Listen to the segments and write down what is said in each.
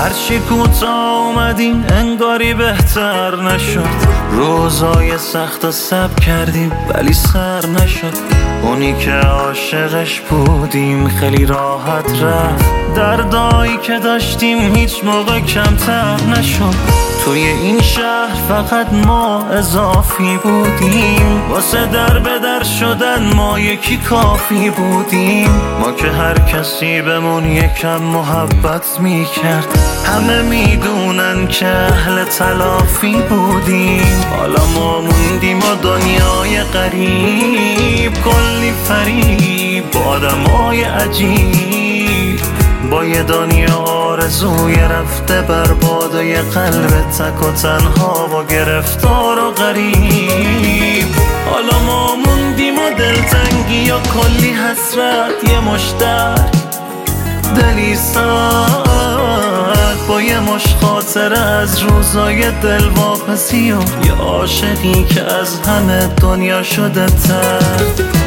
هرچی کوتاه اومدیم انگاری بهتر نشد. روزای سخت و صبر کردیم ولی سر نشد. اونی که عاشقش بودیم خیلی راحت رفت. دردایی که داشتیم هیچ موقع کمتر نشد. توی این شهر فقط ما اضافی بودیم. واسه در به در شدن ما یکی کافی بودیم. ما که هر کسی بهمون یکم محبت میکرد. همه میدونن که اهل تلافی بودیم. حالا ما موندیم و دنیای غریب، کلی فریب با آدمای عجیب، با یه دنیا آرزوی رفته برباد و یه قلب تک و تنها و گرفتار و غریب. حالا ما موندیم و دلتنگی و کلی حسرت، یه مشتر دلی سرد با یه مش خاطره از روزای دلواپسی و یه عاشقی که از همه دنیا شده تر.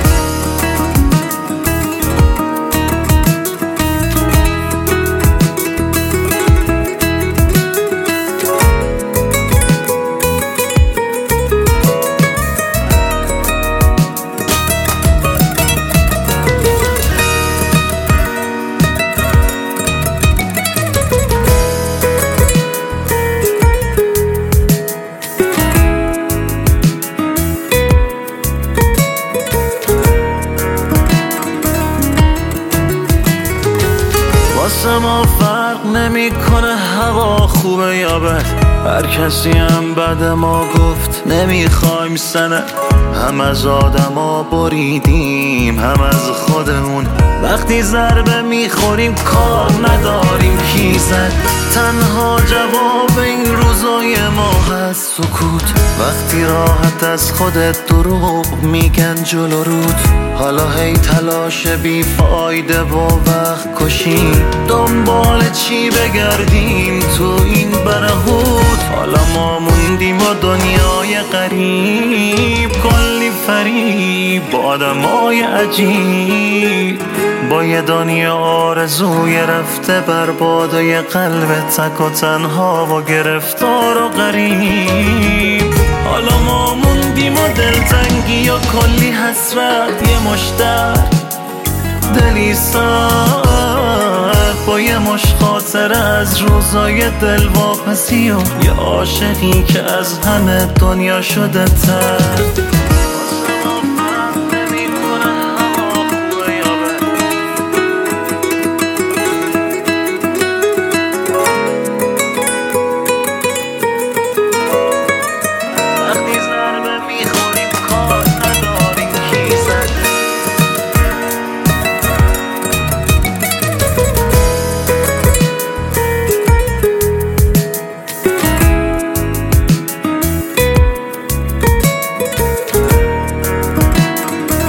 واسه ما فرق نمیکنه هوا خوبه یا بد. هر کسی هم بعد ما گفت نمیخوایم سند. هم از آدما بریدیم هم از خودمون. وقتی ضربه میخوریم کار نداریم کی زد. تنها جواب این روزای ما هست سکوت. وقتی راحت از خودت دروغ میگن جلو رود. حالا هی تلاش بیفایده و وقت کشیم. دنبال چی بگردیم تو این برهوت. حالا ما موندیم و دنیای غریب، کلی فریب با آدمای عجیب، با یه دنیا آرزوی رفته برباد و یه قلب تک و تنها و گرفتار و غریب. حالا ما موندیم و دلتنگی و کلی حسرت، یه مشتر دلی سرد با یه مش خاطره از روزای دلواپسی و یه عاشقی که از همه دنیا شده تر.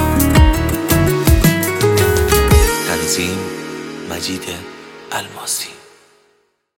مجید الماسی.